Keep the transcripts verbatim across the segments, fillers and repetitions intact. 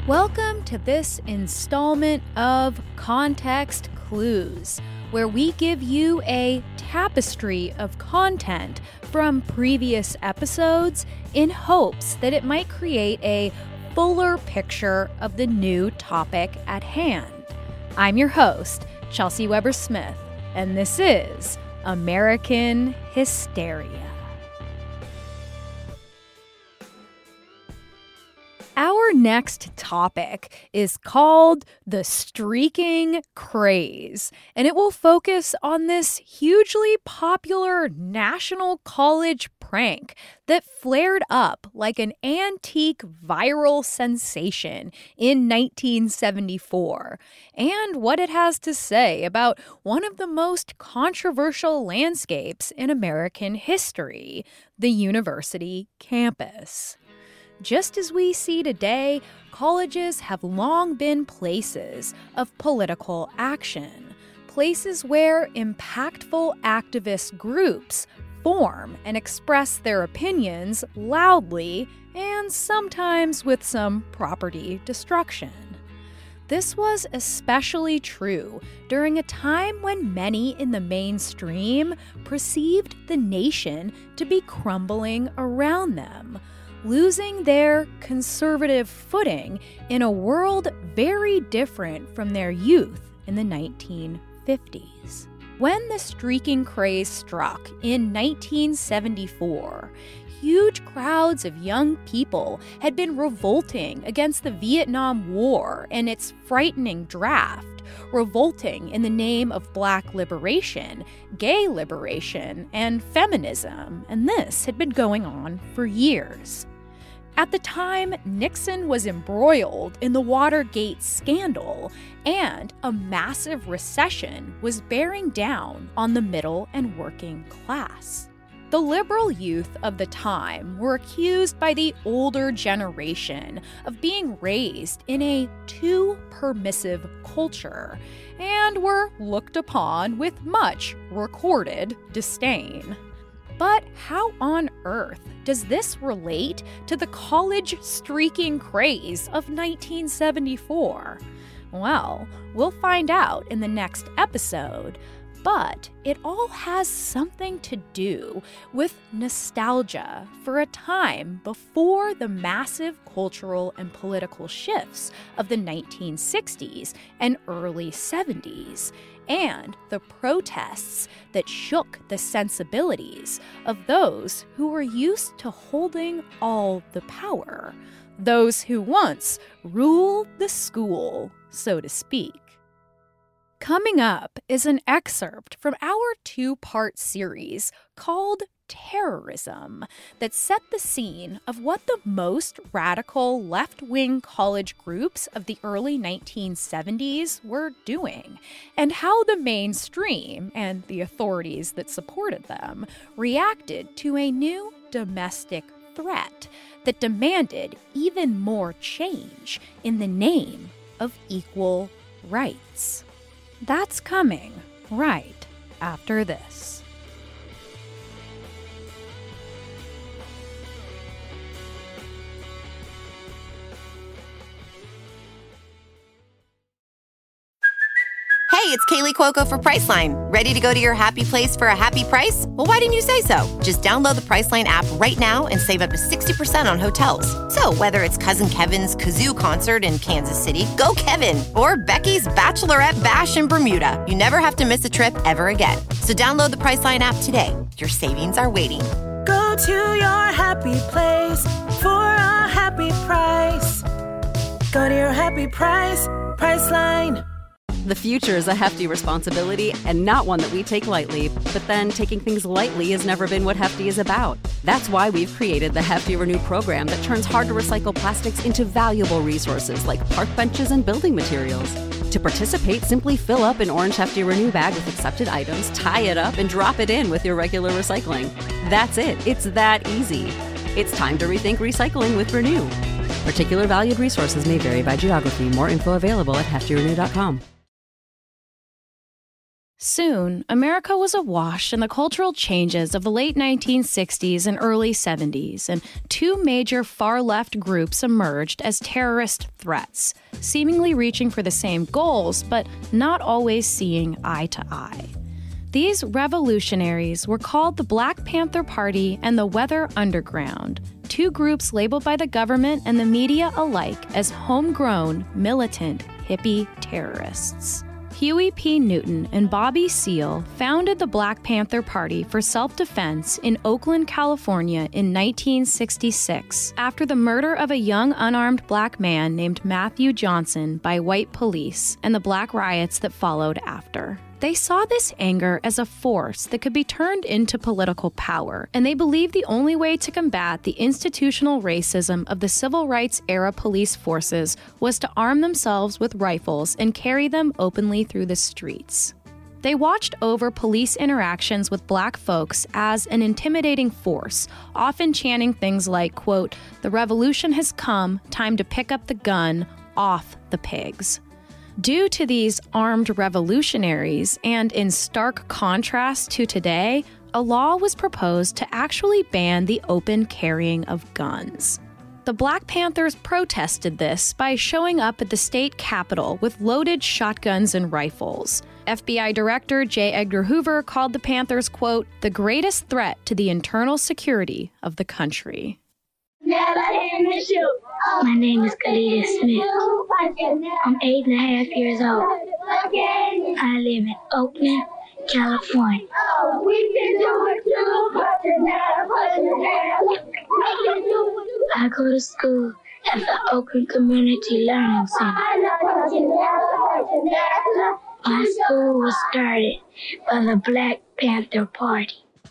Welcome to this installment of Context Clues, where we give you a tapestry of content from previous episodes in hopes that it might create a fuller picture of the new topic at hand. I'm your host, Chelsea Weber-Smith, and this is American Hysteria. Our next topic is called the streaking craze, and it will focus on this hugely popular national college prank that flared up like an antique viral sensation in nineteen seventy-four, and what it has to say about one of the most controversial landscapes in American history, the university campus. Just as we see today, colleges have long been places of political action, places where impactful activist groups form and express their opinions loudly and sometimes with some property destruction. This was especially true during a time when many in the mainstream perceived the nation to be crumbling around them, losing their conservative footing in a world very different from their youth in the nineteen fifties. When the streaking craze struck in nineteen seventy-four, huge crowds of young people had been revolting against the Vietnam War and its frightening draft, revolting in the name of Black liberation, gay liberation, and feminism, and this had been going on for years. At the time, Nixon was embroiled in the Watergate scandal, and a massive recession was bearing down on the middle and working class. The liberal youth of the time were accused by the older generation of being raised in a too permissive culture, and were looked upon with much recorded disdain. But how on earth does this relate to the college streaking craze of nineteen seventy-four? Well, we'll find out in the next episode, but it all has something to do with nostalgia for a time before the massive cultural and political shifts of the nineteen sixties and early seventies, and the protests that shook the sensibilities of those who were used to holding all the power, those who once ruled the school, so to speak. Coming up is an excerpt from our two-part series called Terrorism that set the scene of what the most radical left-wing college groups of the early nineteen seventies were doing, and how the mainstream and the authorities that supported them reacted to a new domestic threat that demanded even more change in the name of equal rights. That's coming right after this. Hey, it's Kaylee Cuoco for Priceline. Ready to go to your happy place for a happy price? Well, why didn't you say so? Just download the Priceline app right now and save up to sixty percent on hotels. So whether it's Cousin Kevin's Kazoo Concert in Kansas City, go Kevin, or Becky's Bachelorette Bash in Bermuda, you never have to miss a trip ever again. So download the Priceline app today. Your savings are waiting. Go to your happy place for a happy price. Go to your happy price, Priceline. The future is a hefty responsibility and not one that we take lightly. But then taking things lightly has never been what Hefty is about. That's why we've created the Hefty Renew program that turns hard-to-recycle plastics into valuable resources like park benches and building materials. To participate, simply fill up an orange Hefty Renew bag with accepted items, tie it up, and drop it in with your regular recycling. That's it. It's that easy. It's time to rethink recycling with Renew. Particular valued resources may vary by geography. More info available at hefty renew dot com. Soon, America was awash in the cultural changes of the late nineteen sixties and early seventies, and two major far-left groups emerged as terrorist threats, seemingly reaching for the same goals, but not always seeing eye to eye. These revolutionaries were called the Black Panther Party and the Weather Underground, two groups labeled by the government and the media alike as homegrown, militant, hippie terrorists. Huey P. Newton and Bobby Seale founded the Black Panther Party for self-defense in Oakland, California in nineteen sixty-six after the murder of a young unarmed black man named Matthew Johnson by white police and the black riots that followed after. They saw this anger as a force that could be turned into political power, and they believed the only way to combat the institutional racism of the civil rights era police forces was to arm themselves with rifles and carry them openly through the streets. They watched over police interactions with black folks as an intimidating force, often chanting things like, quote, "The revolution has come, time to pick up the gun, off the pigs." Due to these armed revolutionaries, and in stark contrast to today, a law was proposed to actually ban the open carrying of guns. The Black Panthers protested this by showing up at the state capitol with loaded shotguns and rifles. F B I Director J. Edgar Hoover called the Panthers, quote, "the greatest threat to the internal security of the country." My name is Khalida Smith. I'm eight and a half years old. I live in Oakland, California. I go to school at the Oakland Community Learning Center. My school was started by the Black Panther Party.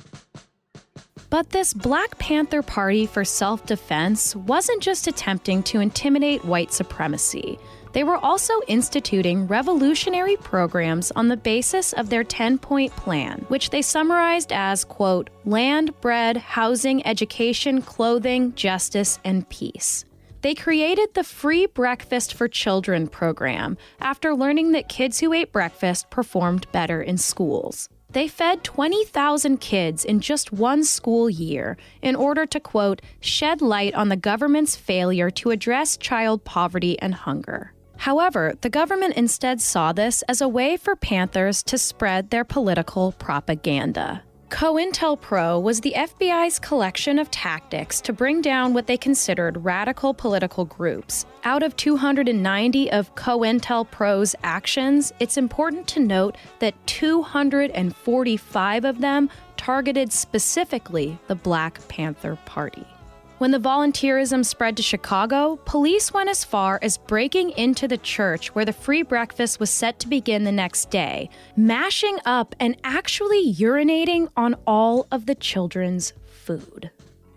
But this Black Panther Party for self-defense wasn't just attempting to intimidate white supremacy. They were also instituting revolutionary programs on the basis of their ten-point plan, which they summarized as, quote, land, bread, housing, education, clothing, justice, and peace. They created the Free Breakfast for Children program after learning that kids who ate breakfast performed better in schools. They fed twenty thousand kids in just one school year in order to, quote, shed light on the government's failure to address child poverty and hunger. However, the government instead saw this as a way for Panthers to spread their political propaganda. COINTELPRO was the F B I's collection of tactics to bring down what they considered radical political groups. Out of two hundred ninety of COINTELPRO's actions, it's important to note that two hundred forty-five of them targeted specifically the Black Panther Party. When the volunteerism spread to Chicago, police went as far as breaking into the church where the free breakfast was set to begin the next day, mashing up and actually urinating on all of the children's food.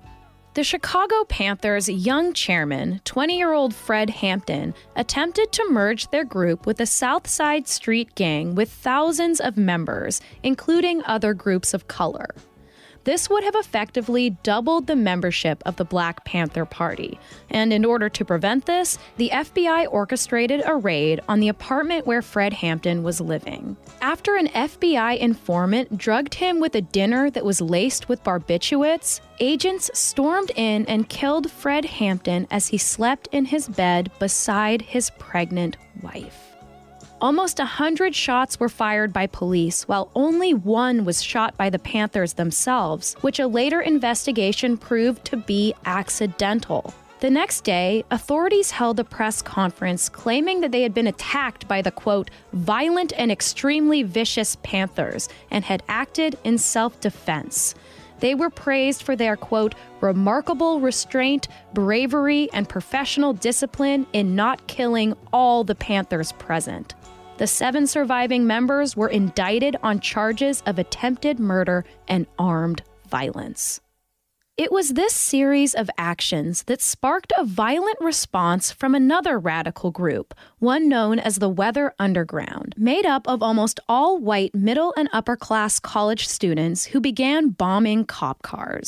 The Chicago Panthers' young chairman, twenty-year-old Fred Hampton, attempted to merge their group with the South Side Street Gang with thousands of members, including other groups of color. This would have effectively doubled the membership of the Black Panther Party, and in order to prevent this, the F B I orchestrated a raid on the apartment where Fred Hampton was living. After an F B I informant drugged him with a dinner that was laced with barbiturates, agents stormed in and killed Fred Hampton as he slept in his bed beside his pregnant wife. Almost a hundred shots were fired by police, while only one was shot by the Panthers themselves, which a later investigation proved to be accidental. The next day, authorities held a press conference claiming that they had been attacked by the, quote, violent and extremely vicious Panthers and had acted in self-defense. They were praised for their, quote, remarkable restraint, bravery, and professional discipline in not killing all the Panthers present. The seven surviving members were indicted on charges of attempted murder and armed violence. It was this series of actions that sparked a violent response from another radical group, one known as the Weather Underground, made up of almost all white middle and upper class college students who began bombing cop cars.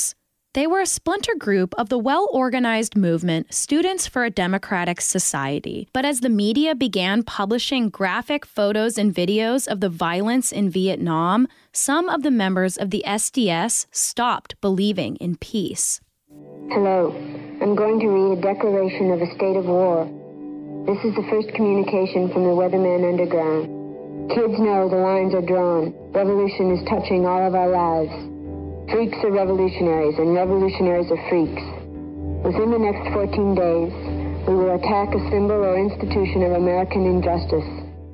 They were a splinter group of the well-organized movement Students for a Democratic Society. But as the media began publishing graphic photos and videos of the violence in Vietnam, some of the members of the S D S stopped believing in peace. Hello. I'm going to read a declaration of a state of war. This is the first communication from the Weatherman Underground. Kids know the lines are drawn. Revolution is touching all of our lives. Freaks are revolutionaries, and revolutionaries are freaks. Within the next fourteen days, we will attack a symbol or institution of American injustice.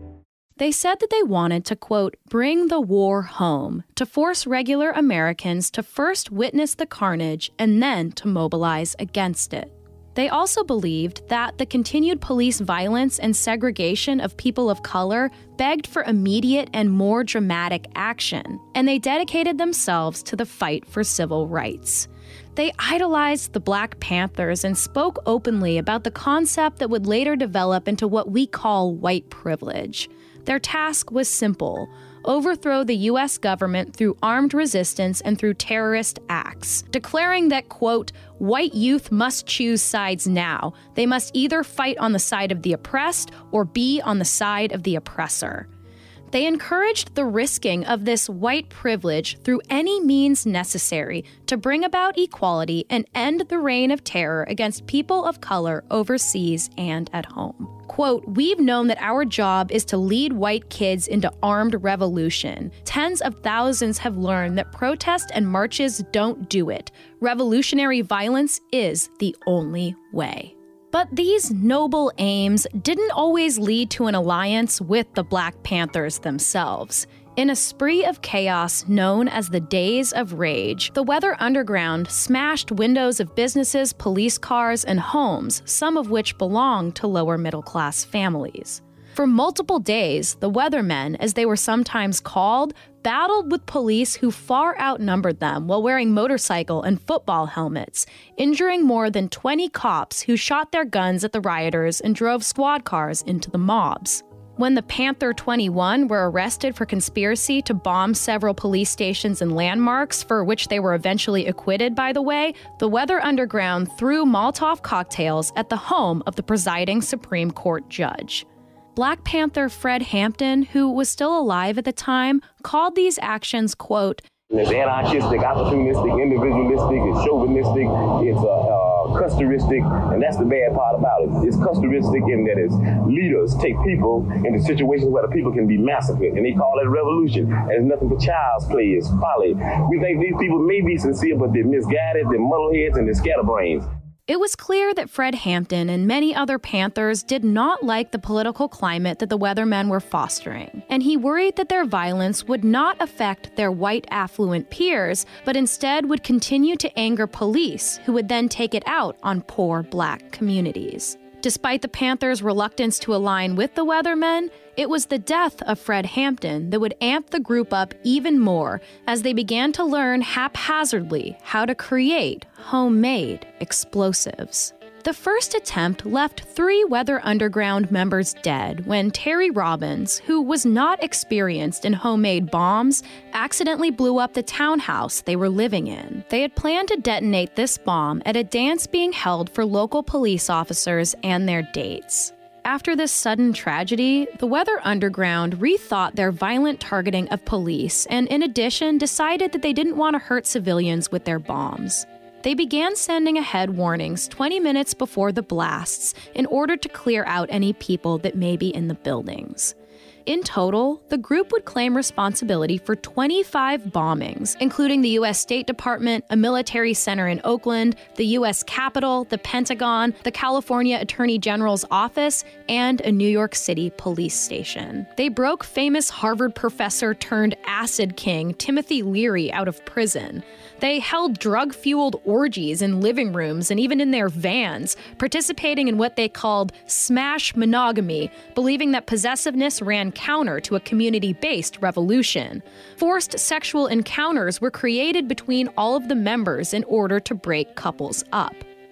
They said that they wanted to, quote, bring the war home, to force regular Americans to first witness the carnage and then to mobilize against it. They also believed that the continued police violence and segregation of people of color begged for immediate and more dramatic action, and they dedicated themselves to the fight for civil rights. They idolized the Black Panthers and spoke openly about the concept that would later develop into what we call white privilege. Their task was simple: overthrow the U S government through armed resistance and through terrorist acts, declaring that, quote, white youth must choose sides now. They must either fight on the side of the oppressed or be on the side of the oppressor. They encouraged the risking of this white privilege through any means necessary to bring about equality and end the reign of terror against people of color overseas and at home. Quote, we've known that our job is to lead white kids into armed revolution. Tens of thousands have learned that protest and marches don't do it. Revolutionary violence is the only way. But these noble aims didn't always lead to an alliance with the Black Panthers themselves. In a spree of chaos known as the Days of Rage, the Weather Underground smashed windows of businesses, police cars, and homes, some of which belonged to lower-middle-class families. For multiple days, the Weathermen, as they were sometimes called, battled with police who far outnumbered them while wearing motorcycle and football helmets, injuring more than twenty cops who shot their guns at the rioters and drove squad cars into the mobs. When the Panther twenty-one were arrested for conspiracy to bomb several police stations and landmarks, for which they were eventually acquitted, by the way, the Weather Underground threw Molotov cocktails at the home of the presiding Supreme Court judge. Black Panther Fred Hampton, who was still alive at the time, called these actions, quote, it's anarchistic, opportunistic, individualistic, it's chauvinistic, it's uh, uh, custoristic, and that's the bad part about it. It's custoristic in that its leaders take people into situations where the people can be massacred, and they call it revolution. And it's nothing but child's play, it's folly. We think these people may be sincere, but they're misguided, they're muddleheads, and they're scatterbrains. It was clear that Fred Hampton and many other Panthers did not like the political climate that the Weathermen were fostering, and he worried that their violence would not affect their white affluent peers, but instead would continue to anger police, who would then take it out on poor Black communities. Despite the Panthers' reluctance to align with the Weathermen, it was the death of Fred Hampton that would amp the group up even more as they began to learn haphazardly how to create homemade explosives. The first attempt left three Weather Underground members dead when Terry Robbins, who was not experienced in homemade bombs, accidentally blew up the townhouse they were living in. They had planned to detonate this bomb at a dance being held for local police officers and their dates. After this sudden tragedy, the Weather Underground rethought their violent targeting of police and, in addition, decided that they didn't want to hurt civilians with their bombs. They began sending ahead warnings twenty minutes before the blasts in order to clear out any people that may be in the buildings. In total, the group would claim responsibility for twenty-five bombings, including the U S State Department, a military center in Oakland, the U S Capitol, the Pentagon, the California Attorney General's office, and a New York City police station. They broke famous Harvard professor turned acid king Timothy Leary out of prison. They held drug-fueled orgies in living rooms and even in their vans, participating in what they called smash monogamy, believing that possessiveness ran counter to a community-based revolution. Forced sexual encounters were created between all of the members in order to break couples up.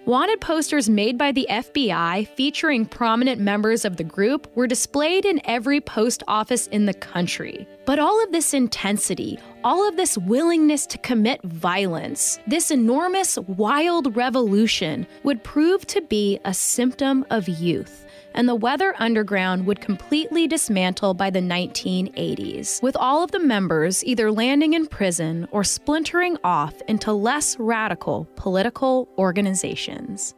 Wanted posters made by the F B I featuring prominent members of the group were displayed in every post office in the country. But all of this intensity, all of this willingness to commit violence, this enormous, wild revolution would prove to be a symptom of youth. And the Weather Underground would completely dismantle by the nineteen eighties, with all of the members either landing in prison or splintering off into less radical political organizations.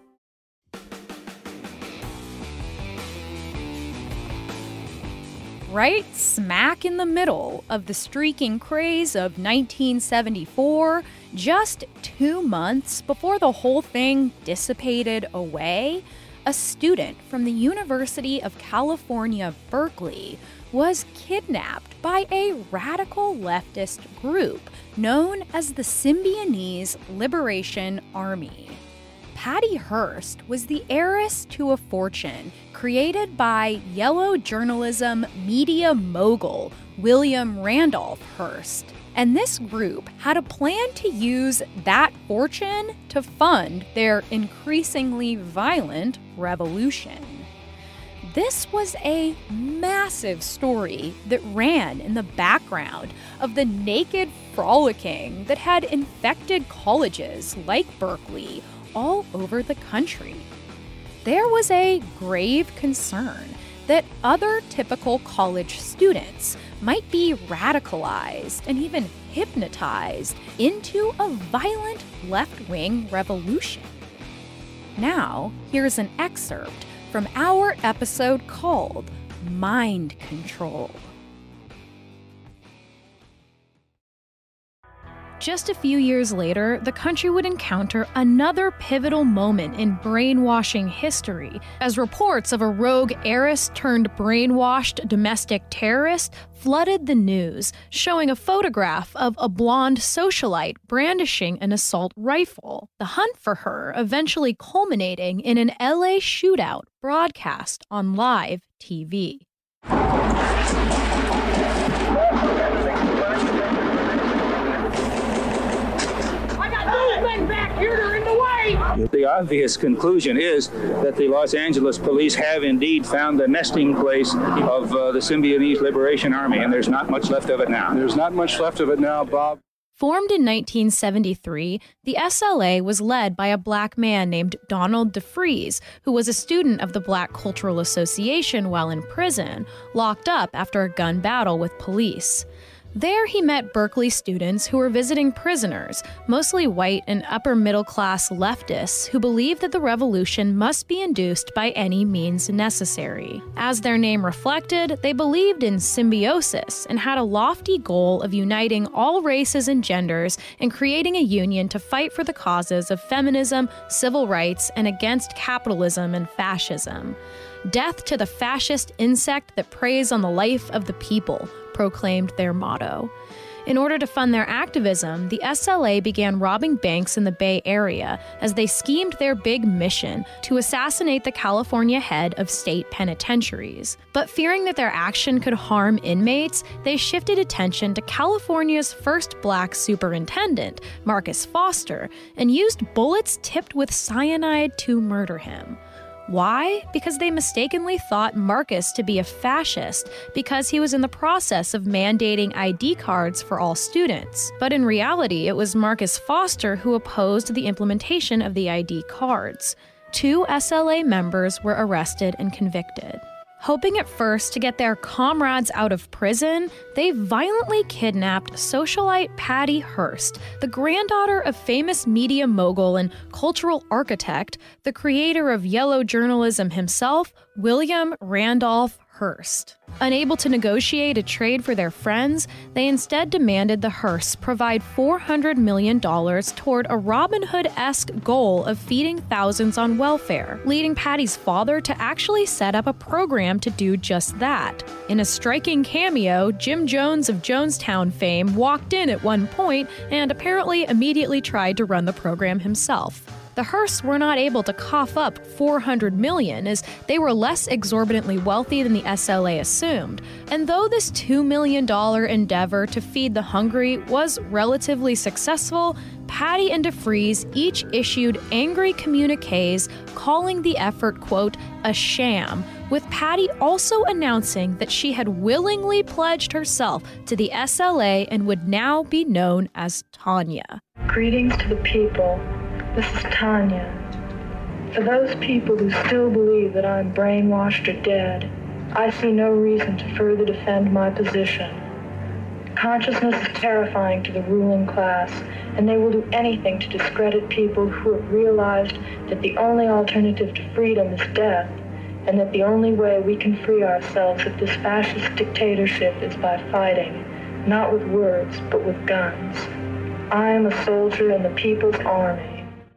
Right smack in the middle of the streaking craze of nineteen seventy-four, just two months before the whole thing dissipated away, a student from the University of California, Berkeley, was kidnapped by a radical leftist group known as the Symbionese Liberation Army. Patty Hearst was the heiress to a fortune created by yellow journalism media mogul William Randolph Hearst. And this group had a plan to use that fortune to fund their increasingly violent revolution. This was a massive story that ran in the background of the naked frolicking that had infected colleges like Berkeley all over the country. There was a grave concern that other typical college students might be radicalized and even hypnotized into a violent left-wing revolution. Now, here's an excerpt from our episode called Mind Control. Just a few years later, the country would encounter another pivotal moment in brainwashing history, as reports of a rogue heiress turned brainwashed domestic terrorist flooded the news, showing a photograph of a blonde socialite brandishing an assault rifle. The hunt for her eventually culminating in an L A shootout broadcast on live T V. The obvious conclusion is that the Los Angeles police have indeed found the nesting place of uh, the Symbionese Liberation Army, and there's not much left of it now. There's not much left of it now, Bob. Formed in nineteen seventy-three, the S L A was led by a black man named Donald DeFries, who was a student of the Black Cultural Association while in prison, locked up after a gun battle with police. There he met Berkeley students who were visiting prisoners, mostly white and upper-middle-class leftists who believed that the revolution must be induced by any means necessary. As their name reflected, they believed in symbiosis and had a lofty goal of uniting all races and genders and creating a union to fight for the causes of feminism, civil rights, and against capitalism and fascism. Death to the fascist insect that preys on the life of the people, proclaimed their motto. In order to fund their activism, the S L A began robbing banks in the Bay Area as they schemed their big mission to assassinate the California head of state penitentiaries. But fearing that their action could harm inmates, they shifted attention to California's first black superintendent, Marcus Foster, and used bullets tipped with cyanide to murder him. Why? Because they mistakenly thought Marcus to be a fascist because he was in the process of mandating I D cards for all students. But in reality, it was Marcus Foster who opposed the implementation of the I D cards. Two S L A members were arrested and convicted. Hoping at first to get their comrades out of prison, they violently kidnapped socialite Patty Hearst, the granddaughter of famous media mogul and cultural architect, the creator of yellow journalism himself, William Randolph Hearst. Unable to negotiate a trade for their friends, they instead demanded the Hearsts provide four hundred million dollars toward a Robin Hood-esque goal of feeding thousands on welfare, leading Patty's father to actually set up a program to do just that. In a striking cameo, Jim Jones of Jonestown fame walked in at one point and apparently immediately tried to run the program himself. the Hearsts were not able to cough up four hundred million dollars as they were less exorbitantly wealthy than the S L A assumed. And though this two million dollars endeavor to feed the hungry was relatively successful, Patty and DeFreeze each issued angry communiques calling the effort, quote, a sham, with Patty also announcing that she had willingly pledged herself to the S L A and would now be known as Tanya. Greetings to the people. This is Tanya. For those people who still believe that I'm brainwashed or dead, I see no reason to further defend my position. Consciousness is terrifying to the ruling class, and they will do anything to discredit people who have realized that the only alternative to freedom is death, and that the only way we can free ourselves of this fascist dictatorship is by fighting, not with words, but with guns. I am a soldier in the people's army.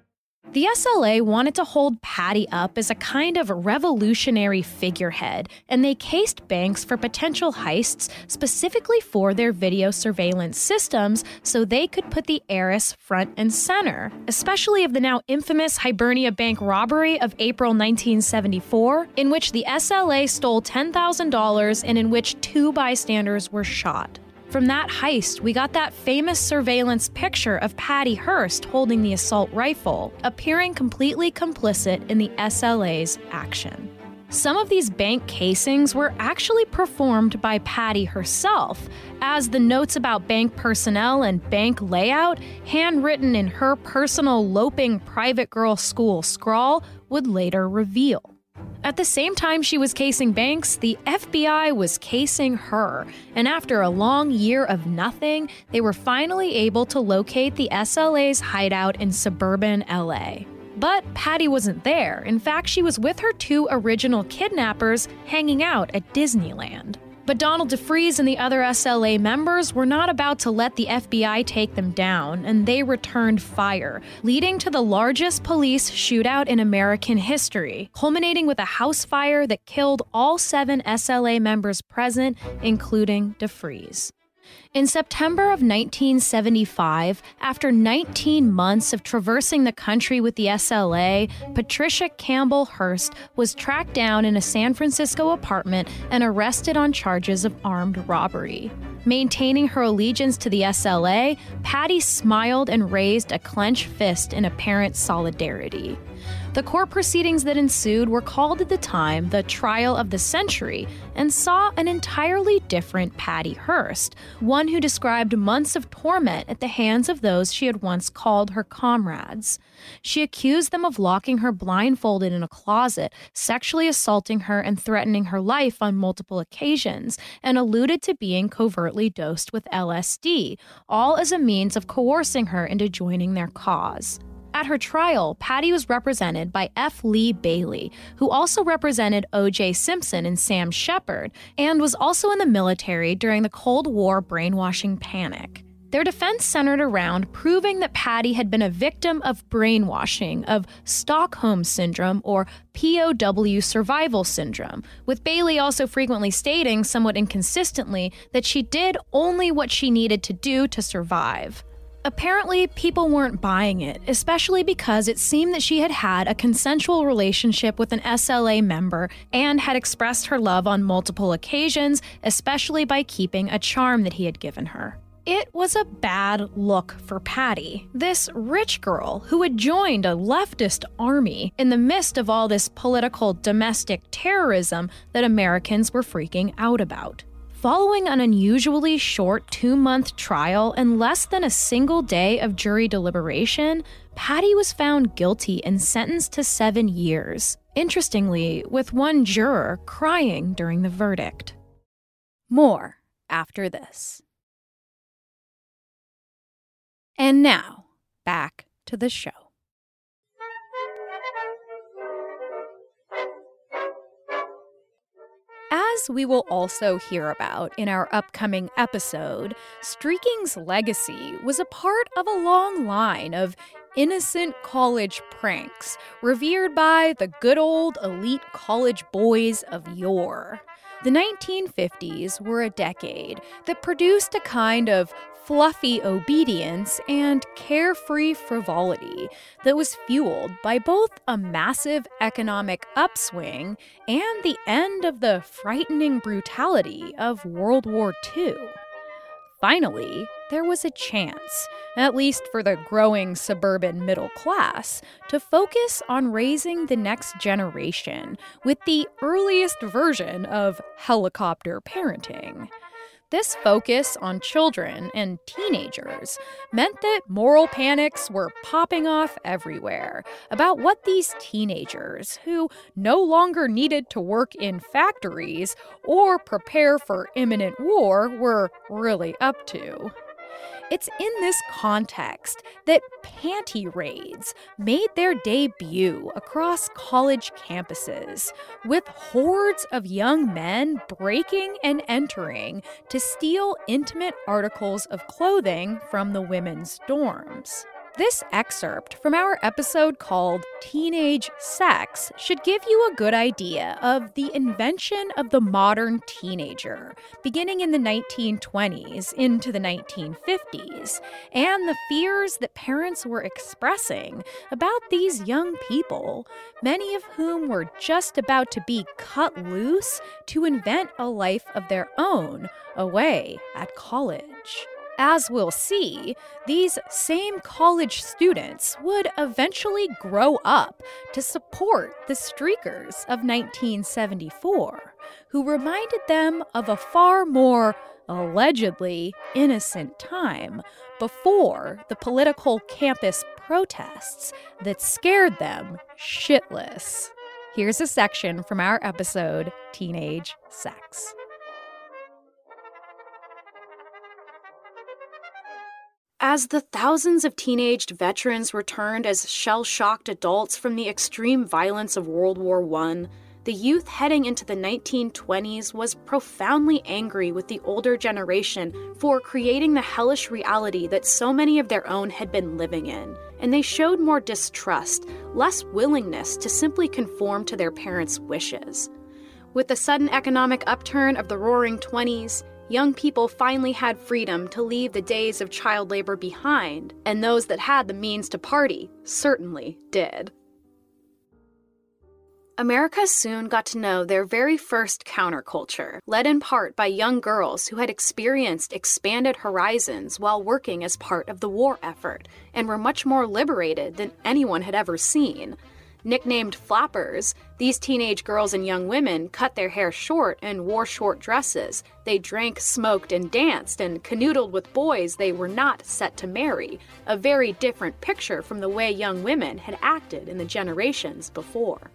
The S L A wanted to hold Patty up as a kind of revolutionary figurehead, and they cased banks for potential heists specifically for their video surveillance systems so they could put the heiress front and center, especially of the now infamous Hibernia Bank robbery of April nineteen seventy-four, in which the S L A stole ten thousand dollars and in which two bystanders were shot. From that heist, we got that famous surveillance picture of Patty Hearst holding the assault rifle, appearing completely complicit in the S L A's action. Some of these bank casings were actually performed by Patty herself, as the notes about bank personnel and bank layout, handwritten in her personal loping private girl school scrawl, would later reveal. At the same time she was casing banks, the F B I was casing her, and after a long year of nothing, they were finally able to locate the S L A's hideout in suburban L A. But Patty wasn't there. In fact, she was with her two original kidnappers hanging out at Disneyland. But Donald DeFreeze and the other S L A members were not about to let the F B I take them down, and they returned fire, leading to the largest police shootout in American history, culminating with a house fire that killed all seven S L A members present, including DeFreeze. In September of nineteen seventy-five, after nineteen months of traversing the country with the S L A, Patricia Campbell Hearst was tracked down in a San Francisco apartment and arrested on charges of armed robbery. Maintaining her allegiance to the S L A, Patty smiled and raised a clenched fist in apparent solidarity. The court proceedings that ensued were called at the time the Trial of the Century and saw an entirely different Patty Hearst, one who described months of torment at the hands of those she had once called her comrades. She accused them of locking her blindfolded in a closet, sexually assaulting her and threatening her life on multiple occasions, and alluded to being covertly dosed with L S D, all as a means of coercing her into joining their cause. At her trial, Patty was represented by F. Lee Bailey, who also represented O J Simpson and Sam Shepard, and was also in the military during the Cold War brainwashing panic. Their defense centered around proving that Patty had been a victim of brainwashing, of Stockholm Syndrome or P O W survival syndrome, with Bailey also frequently stating, somewhat inconsistently, that she did only what she needed to do to survive. Apparently, people weren't buying it, especially because it seemed that she had had a consensual relationship with an S L A member and had expressed her love on multiple occasions, especially by keeping a charm that he had given her. It was a bad look for Patty, this rich girl who had joined a leftist army in the midst of all this political domestic terrorism that Americans were freaking out about. Following an unusually short two-month trial and less than a single day of jury deliberation, Patty was found guilty and sentenced to seven years. Interestingly, with one juror crying during the verdict. More after this. And now, back to the show. As we will also hear about in our upcoming episode, streaking's legacy was a part of a long line of innocent college pranks revered by the good old elite college boys of yore. The nineteen fifties were a decade that produced a kind of fluffy obedience and carefree frivolity that was fueled by both a massive economic upswing and the end of the frightening brutality of World War Two. Finally, there was a chance, at least for the growing suburban middle class, to focus on raising the next generation with the earliest version of helicopter parenting. This focus on children and teenagers meant that moral panics were popping off everywhere about what these teenagers, who no longer needed to work in factories or prepare for imminent war, were really up to. It's in this context that panty raids made their debut across college campuses, with hordes of young men breaking and entering to steal intimate articles of clothing from the women's dorms. This excerpt from our episode called Teenage Sex should give you a good idea of the invention of the modern teenager, beginning in the nineteen twenties into the nineteen fifties, and the fears that parents were expressing about these young people, many of whom were just about to be cut loose to invent a life of their own away at college. As we'll see, these same college students would eventually grow up to support the streakers of nineteen seventy-four, who reminded them of a far more allegedly innocent time before the political campus protests that scared them shitless. Here's a section from our episode, Teenage Sex. As the thousands of teenaged veterans returned as shell-shocked adults from the extreme violence of World War One, the youth heading into the nineteen twenties was profoundly angry with the older generation for creating the hellish reality that so many of their own had been living in, and they showed more distrust, less willingness to simply conform to their parents' wishes. With the sudden economic upturn of the Roaring Twenties, young people finally had freedom to leave the days of child labor behind, and those that had the means to party certainly did. America soon got to know their very first counterculture, led in part by young girls who had experienced expanded horizons while working as part of the war effort, and were much more liberated than anyone had ever seen. Nicknamed flappers, these teenage girls and young women cut their hair short and wore short dresses. They drank, smoked, and danced, and canoodled with boys they were not set to marry, a very different picture from the way young women had acted in the generations before.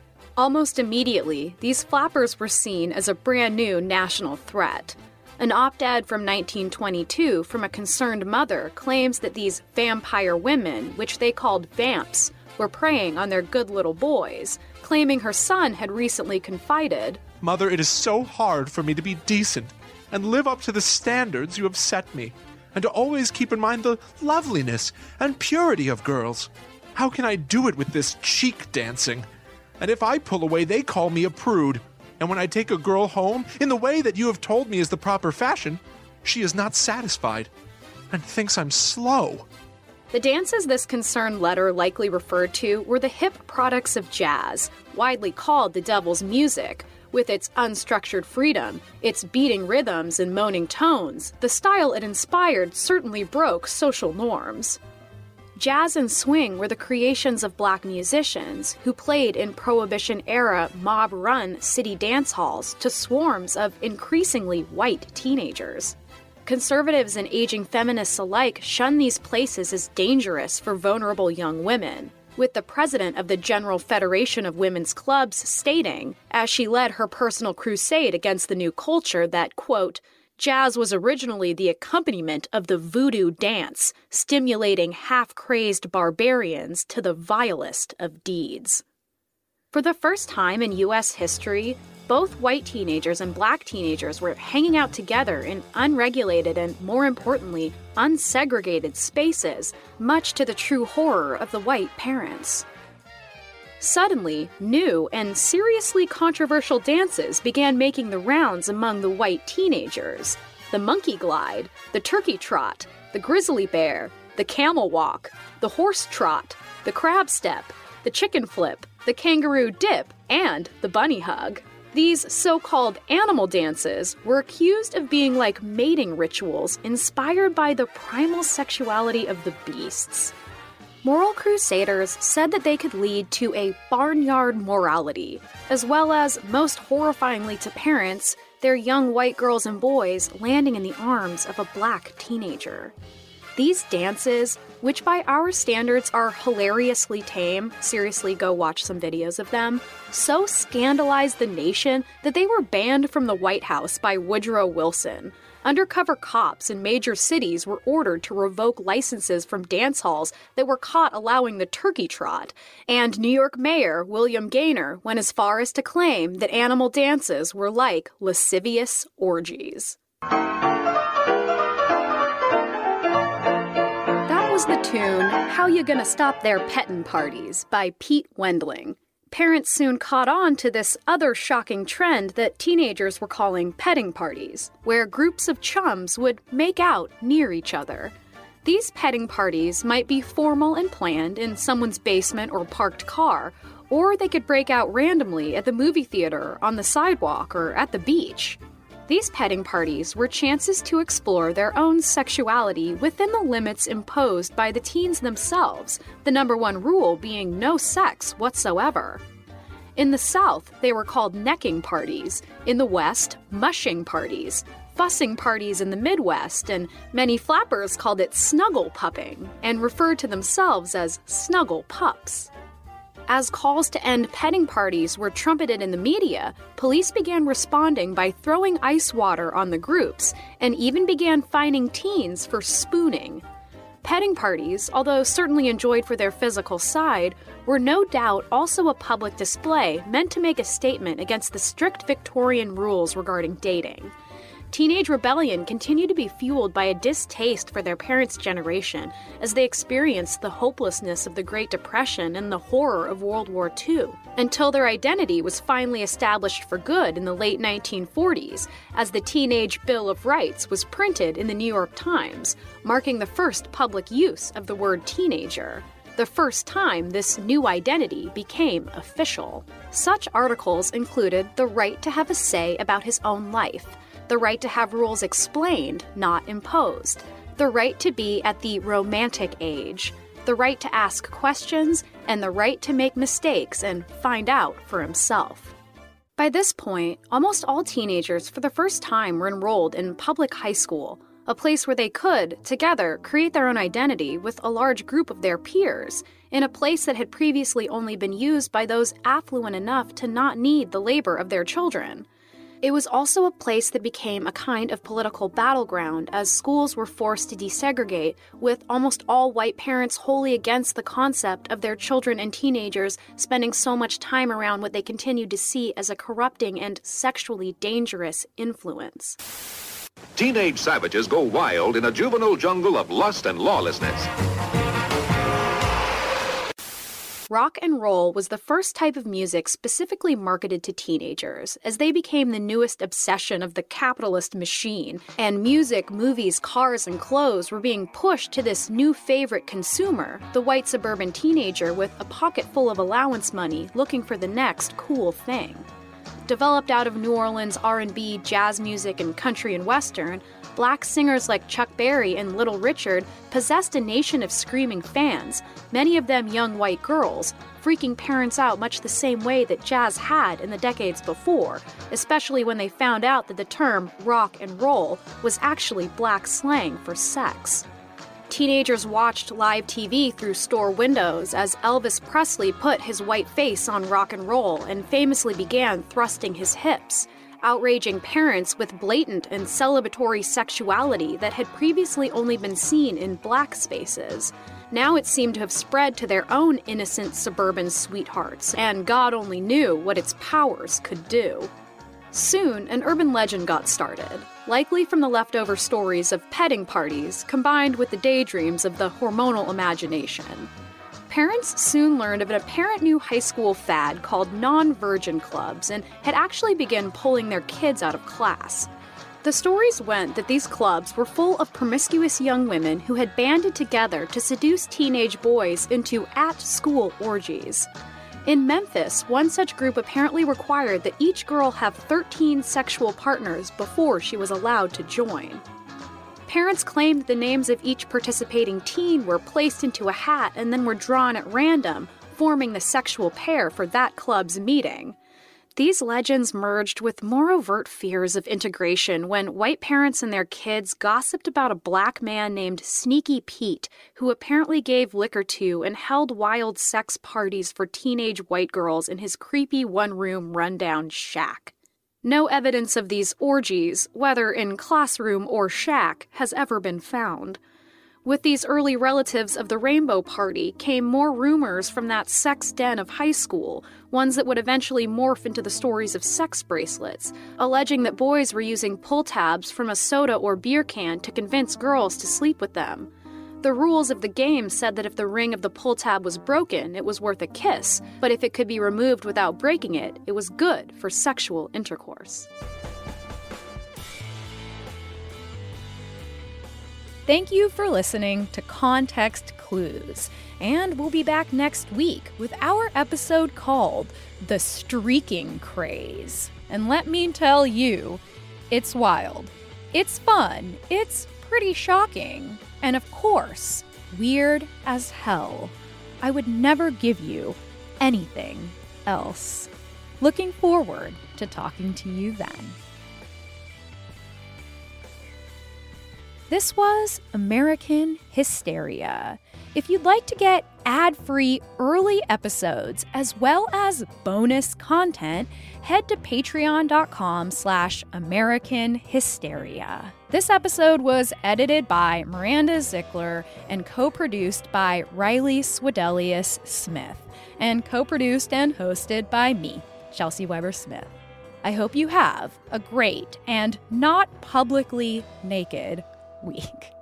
Almost immediately, these flappers were seen as a brand new national threat. An op-ed from nineteen twenty-two from a concerned mother claims that these vampire women, which they called vamps, were preying on their good little boys, claiming her son had recently confided, "Mother, it is so hard for me to be decent and live up to the standards you have set me, and to always keep in mind the loveliness and purity of girls. How can I do it with this cheek dancing? And if I pull away, they call me a prude. And when I take a girl home, in the way that you have told me is the proper fashion, she is not satisfied and thinks I'm slow." The dances this concerned letter likely referred to were the hip products of jazz, widely called the devil's music. With its unstructured freedom, its beating rhythms and moaning tones, the style it inspired certainly broke social norms. Jazz and swing were the creations of black musicians who played in Prohibition-era mob-run city dance halls to swarms of increasingly white teenagers. Conservatives and aging feminists alike shun these places as dangerous for vulnerable young women, with the president of the General Federation of Women's Clubs stating, as she led her personal crusade against the new culture, that, quote, "Jazz was originally the accompaniment of the voodoo dance, stimulating half-crazed barbarians to the vilest of deeds." For the first time in U S history, both white teenagers and black teenagers were hanging out together in unregulated and, more importantly, unsegregated spaces, much to the true horror of the white parents. Suddenly, new and seriously controversial dances began making the rounds among the white teenagers. the monkey glide, the turkey trot, the grizzly bear, the camel walk, the horse trot, the crab step, the chicken flip, the kangaroo dip, and the bunny hug. These so-called animal dances were accused of being like mating rituals inspired by the primal sexuality of the beasts. Moral crusaders said that they could lead to a barnyard morality, as well as, most horrifyingly to parents, their young white girls and boys landing in the arms of a black teenager. These dances, which by our standards are hilariously tame, seriously go watch some videos of them, so scandalized the nation that they were banned from the White House by Woodrow Wilson. Undercover cops in major cities were ordered to revoke licenses from dance halls that were caught allowing the turkey trot, and New York Mayor William Gaynor went as far as to claim that animal dances were like lascivious orgies. That was the tune How You Gonna Stop Their Pettin' Parties by Pete Wendling. Parents soon caught on to this other shocking trend that teenagers were calling petting parties, where groups of chums would make out near each other. These petting parties might be formal and planned in someone's basement or parked car, or they could break out randomly at the movie theater, on the sidewalk, or at the beach. These petting parties were chances to explore their own sexuality within the limits imposed by the teens themselves, the number one rule being no sex whatsoever. In the South, they were called necking parties. In the West, mushing parties. Fussing parties in the Midwest, and many flappers called it snuggle pupping, and referred to themselves as snuggle pups. As calls to end petting parties were trumpeted in the media, police began responding by throwing ice water on the groups, and even began fining teens for spooning. Petting parties, although certainly enjoyed for their physical side, were no doubt also a public display meant to make a statement against the strict Victorian rules regarding dating. Teenage rebellion continued to be fueled by a distaste for their parents' generation as they experienced the hopelessness of the Great Depression and the horror of World War Two, until their identity was finally established for good in the late nineteen forties, as the Teenage Bill of Rights was printed in the New York Times, marking the first public use of the word teenager. The first time this new identity became official. Such articles included the right to have a say about his own life, the right to have rules explained, not imposed, the right to be at the romantic age, the right to ask questions, and the right to make mistakes and find out for himself. By this point, almost all teenagers for the first time were enrolled in public high school, a place where they could, together, create their own identity with a large group of their peers, in a place that had previously only been used by those affluent enough to not need the labor of their children. It was also a place that became a kind of political battleground as schools were forced to desegregate, with almost all white parents wholly against the concept of their children and teenagers spending so much time around what they continued to see as a corrupting and sexually dangerous influence. Teenage savages go wild in a juvenile jungle of lust and lawlessness. Rock and roll was the first type of music specifically marketed to teenagers, as they became the newest obsession of the capitalist machine, and music, movies, cars, and clothes were being pushed to this new favorite consumer, the white suburban teenager with a pocket full of allowance money looking for the next cool thing. Developed out of New Orleans R and B, jazz music, and country and western, black singers like Chuck Berry and Little Richard possessed a nation of screaming fans, many of them young white girls, freaking parents out much the same way that jazz had in the decades before, especially when they found out that the term rock and roll was actually black slang for sex. Teenagers watched live T V through store windows as Elvis Presley put his white face on rock and roll and famously began thrusting his hips, outraging parents with blatant and celebratory sexuality that had previously only been seen in black spaces. Now it seemed to have spread to their own innocent suburban sweethearts, and God only knew what its powers could do. Soon, an urban legend got started, likely from the leftover stories of petting parties combined with the daydreams of the hormonal imagination. Parents soon learned of an apparent new high school fad called non-virgin clubs and had actually begun pulling their kids out of class. The stories went that these clubs were full of promiscuous young women who had banded together to seduce teenage boys into at-school orgies. In Memphis, one such group apparently required that each girl have thirteen sexual partners before she was allowed to join. Parents claimed that the names of each participating teen were placed into a hat and then were drawn at random, forming the sexual pair for that club's meeting. These legends merged with more overt fears of integration when white parents and their kids gossiped about a black man named Sneaky Pete, who apparently gave liquor to and held wild sex parties for teenage white girls in his creepy one-room rundown shack. No evidence of these orgies, whether in classroom or shack, has ever been found. With these early relatives of the Rainbow Party came more rumors from that sex den of high school, ones that would eventually morph into the stories of sex bracelets, alleging that boys were using pull tabs from a soda or beer can to convince girls to sleep with them. The rules of the game said that if the ring of the pull tab was broken, it was worth a kiss, but if it could be removed without breaking it, it was good for sexual intercourse. Thank you for listening to Context Clues, and we'll be back next week with our episode called The Streaking Craze. And let me tell you, it's wild, it's fun, it's pretty shocking, and of course, weird as hell. I would never give you anything else. Looking forward to talking to you then. This was American Hysteria. If you'd like to get ad-free early episodes as well as bonus content, head to patreon.com slash American Hysteria. This episode was edited by Miranda Zickler and co-produced by Riley Swedelius Smith, and co-produced and hosted by me, Chelsea Weber Smith. I hope you have a great and not publicly naked week.